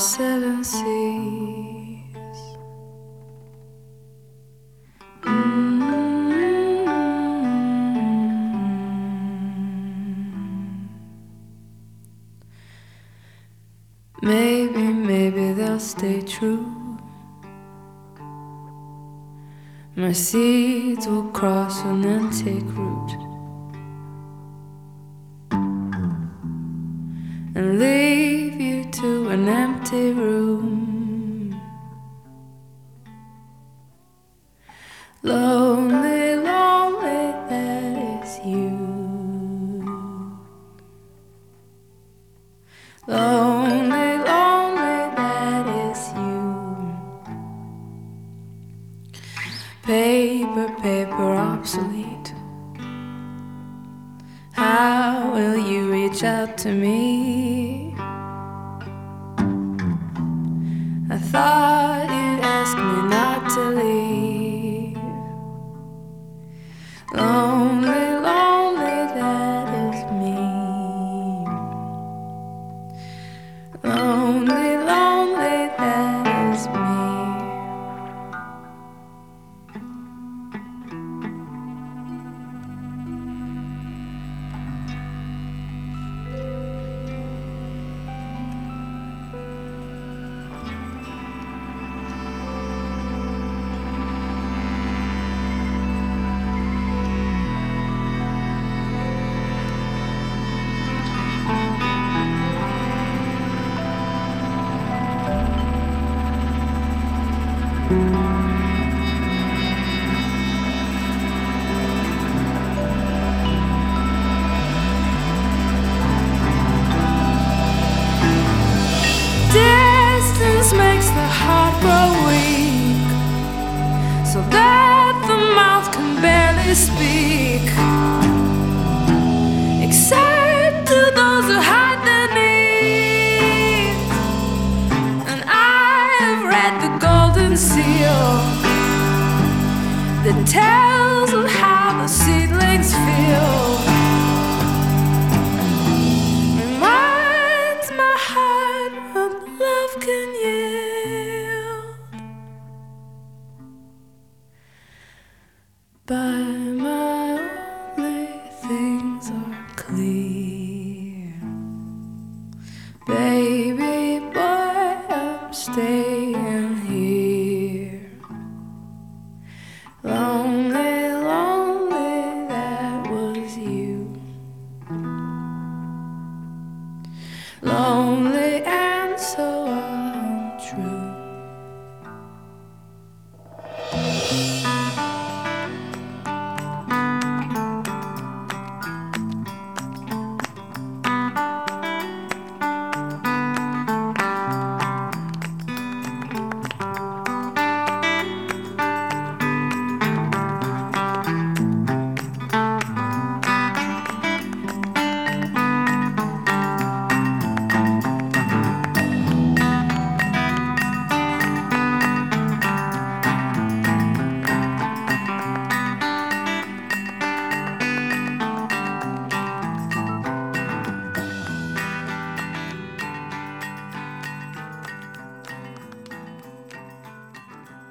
seven seas. Maybe they'll stay true. My seeds will cross and then take root and leave you to an empty room. Lonely, lonely, that is you. Lonely, lonely, that is you. Paper, obsolete. How will you reach out to me? I thought you'd ask me not to leave. Lonely, lonely, that is me. Lonely, lonely, that is me. Distance makes the heart grow weak, so that the mouth can barely speak, except to those who hide their needs. And I have read the golden seal that tells of how the seedlings feel.